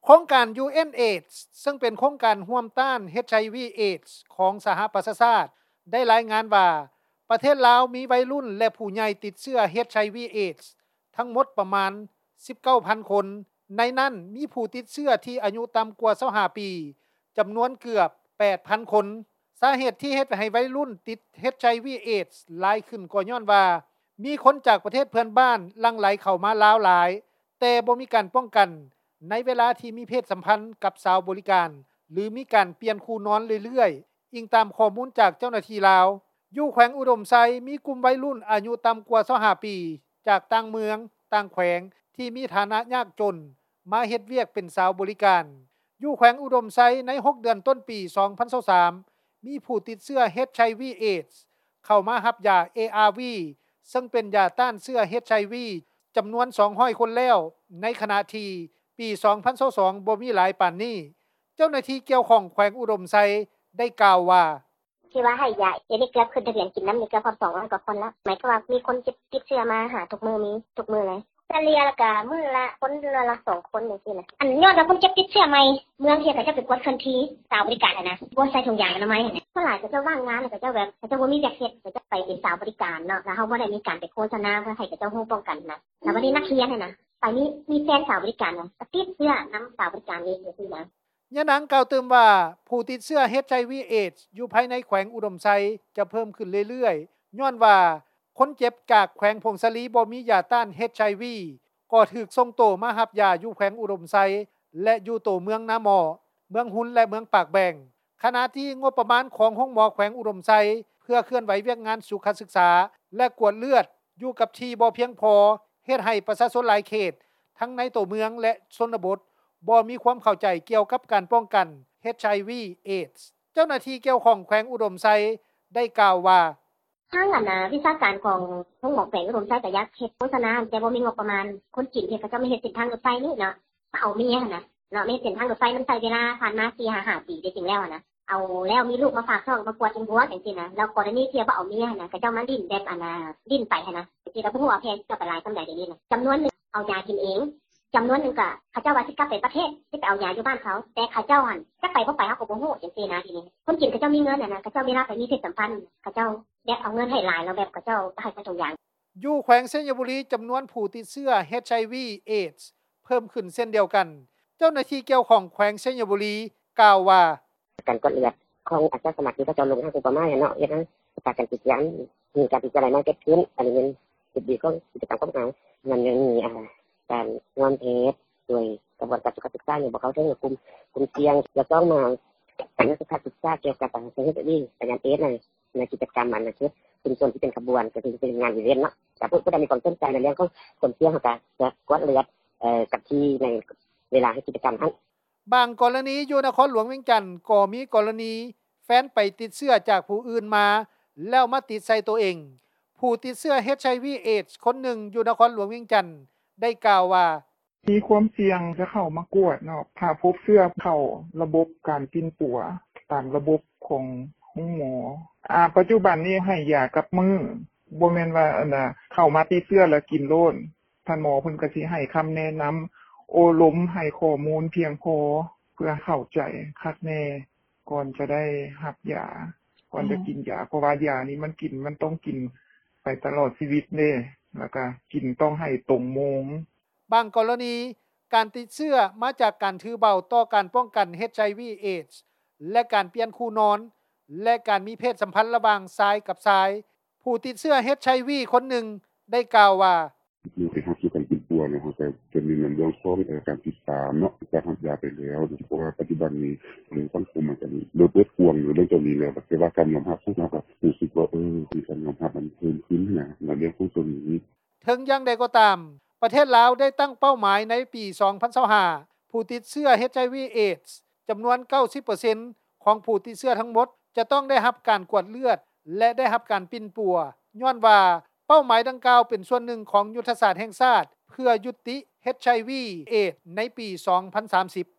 โครงการ UNAIDS ซึ่งเป็นโครงการร่วมต้าน HIV AIDS ของสหประชาชาติได้รายงานว่าประเทศลาวมีวัยรุ่นและผู้ใหญ่ติดเชื้อ HIV AIDS ทั้งหมดประมาณ 19,000 คนในนั้นมีผู้ติดเชื้อที่อายุต่ำกว่า25ปีจำนวนเกือบ 8,000 คนสาเหตุที่เฮ็ดให้วัยรุ่นติด HIV AIDS หลายขึ้นก็ย้อนว่ามีคนจากประเทศเพื่อนบ้านหลั่งไหลเข้ามาลาวหลายแต่บ่มีการป้องกันในเวลาที่มีเพศสัมพันธ์กับสาวบริการหรือมีการเปลี่ยนคู่นอนเรื่อยๆอิงตามข้อมูลจากเจ้าหน้าที่ลาวอยู่แขวงอุดมไซมีกลุ่มวัยรุ่นอายุต่ำกว่า25ปีจากต่างเมืองต่างแขวงที่มีฐานะยากจนมาเฮ็ดเวียกเป็นสาวบริการอยู่แขวงอุดมไซใน6เดือนต้นปี2023มีผู้ติดเชื้อ HIV AIDS เข้ามารับยา ARV ซึ่งเป็นยาต้านเชื้อ HIV จำนวน200คนแล้วในขณะที่ปี2022บ่มีหลายปานนี้เจ้าหน้าที่เกี่ยวข้องแขวงอุดมไซได้กล่าวว่าที่ว่าให้ยาเอลิกรับขึ้นทะเบียนกินน้ำนี่ก็พอ200กว่าคนแล้วหมายความว่ามีคนติดเชื้อมาหาทุกมื้อมีทุกมื้อเลยเฉลี่ยแล้วก็มื้อละคนละ2คนจังซี่น่ะอันยอดว่าคนติดเชื้อใหม่เมืองที่ก็จะไปกวดคันทีสาวบริการนะบ่ใส่ถุงยางอนามัยน่ะเท่าไหร่ก็จะว่างงานก็จะแบบก็จะบ่มีแบกเฮ็ดก็จะไปเป็นสาวบริการเนาะแล้วเฮาบ่ได้มีการไปโฆษณาเพื่อให้ก็จะฮู้ป้องกันนะแล้ววันนี้นักเรียนน่ะไปมีแฟนสาวบริการน่ะติดเชื้อนำสาวบริการเองจังซี่นะยะนังกล่าวเติมว่าผู้ติดเชื้อ HIV AIDS อยู่ภายในแขวงอุดมไซจะเพิ่มขึ้นเรื่อยๆย้อนว่าคนเจ็บจากแขวงพงศลีบ่มียาต้าน HIV ก็ถูกส่งตัวมารับยาอยู่แขวงอุดมไซและอยู่ตัวเมืองนาหมอเมืองหุนและเมืองปากแบงขณะที่งบประมาณของโรงหมอแขวงอุดมไซเพื่อเคลื่อนไหวเวียกงานสุขศึกษาและกวดเลือดอยู่กับที่บ่เพียงพอเฮ็ดให้ประชาชนหลายเขตทั้งในตัวเมืองและชนบทบ่มีความเข้าใจเกี่ยวกับการป้องกัน HIV AIDS เจ้าหน้าที่เกี่ยวข้องแขวงอุดมไซได้กล่าวว่าทางวิชาการของโรงหมอแขวงอุดมไซก็อยากเฮ็ดโฆษณาแต่บ่มีงบประมาณคนจีนที่เขาจะไม่เฮ็ดเส้นทางรถไฟนี่เนาะเอาเมียน่ะเนาะไม่เส้นทางรถไฟมันใช้เวลาผ่านมา 4-5 ปีจริงๆแล้วนะเอาแล้วมีลูกมาฝากท้องมากวดหัวจังซี่นะแล้วกรณีที่บ่เอาเมียน่ะก็เจ้ามาดิ้นแบบดิ้นไปนะที่เราบ่ฮู้ว่าแพงจะไปหลายปานใดเดี๋ยวนี้นะจำนวนนึงเอายากินเองจำนวนนึงก็เขาเจ้าว่าสิกลับไปประเทศสิไปเอายาอยู่บ้านเขาแต่เขาเจ้าหั่นจักไปบ่ไปเฮาก็บ่ฮู้จังซี่นะทีนี้คนจีนเขาเจ้ามีเงินน่ะนะเขาเจ้าเวลาไปมีเพศสัมพันธ์เขาเจ้าแบบเอาเงินให้หลายแล้วแบบเขาเจ้าให้ไปทุกอย่างอยู่แขวงเส้นยบุรีจำนวนผู้ติดเชื้อ HIV AIDS เพิ่มขึ้นเช่นเดียวกันเจ้าหน้าที่เกี่ยวข้องแขวงเส้นยบุรีกล่าวว่าการกดเลือดของอาสาสมัครที่เขาเจ้าลงให้ประมาณเนาะเฮ็ดให้ประกันติดเชื้อมีการติดเชื้ออะไรมาเกิดขึ้นอันนี้เป็นดีของกิจกรรมของเรามันยังมีการร่วมเพศโดยกระบวนการสุขศึกษาเนี่ยบ่เข้าถึงกลุ่มเสี่ยงแล้วก็มาการสุขศึกษาเกี่ยวกับHIV ประกันเอดในกิจกรรมอันนั้นคือชุมชนที่เป็นขบวนก็คือเป็นงานอีเวนต์เนาะแต่ผู้ใดมีความสนใจในเรื่องของคนเสี่ยงเขาก็จะกดเลือดกับที่ในเวลาให้กิจกรรมนั้นบางกรณีอยู่นครหลวงเวียงจันทน์ก็มีกรณีแฟนไปติดเชื้อจากผู้อื่นมาแล้วมาติดใส่ตัวเองผู้ติดเชื้อ HIV AIDS คนหนึ่งอยู่นครหลวงเวียงจันทน์ได้กล่าวว่ามีความเสี่ยงจะเข้ามากวดเนาะถ้าพบเชื้อเข้าระบบการกินปัวตามระบบของหมอปัจจุบันนี้ให้ยากับมือบ่แม่นว่าเข้ามาติดเชื้อแล้วกินโลดท่านหมอเพิ่นก็สิให้คำแนะนำโอล้มให้ข้อมูลเพียงพอเพื่อเข้าใจคักแน่ก่อนจะได้รับยาก่อนจะกินยาเพราะว่ายานี้มันต้องกินไปตลอดชีวิตเด้แล้วก็กินต้องให้ตรงโมงบางกรณีการติดเชื้อมาจากการถือเบาต่อการป้องกัน HIV AIDS และการเปลี่ยนคู่นอนและการมีเพศสัมพันธ์ระหว่างชายกับชายผู้ติดเชื้อ HIV คนหนึ่งได้กล่าวว่ามีไปรับสู่การกินปัวนะครับแต่จะมีเรื่องของการติดตามเนาะการรับยาไปแล้วเพราะว่าปัจจุบันนี้ในสังคมมันก็เริ่มเปิดกว้างเรื่องตรงนี้แล้วแต่ว่าการยอมรับพวกเราก็รู้สึกว่ามีการยอมรับมันเพิ่มขึ้นนะในเรื่องของตรงนี้ถึงอย่างใดก็ตามประเทศลาวได้ตั้งเป้าหมายในปี2025ผู้ติดเชื้อ HIV AIDS จำนวน 90% ของผู้ติดเชื้อทั้งหมดจะต้องได้รับการกวดเลือดและได้รับการปิ้นปัวย้อนว่าเป้าหมายดังกล่าวเป็นส่วนหนึ่งของยุทธศาสตร์แห่งชาติเพื่อยุติ HIV AIDS ในปี2030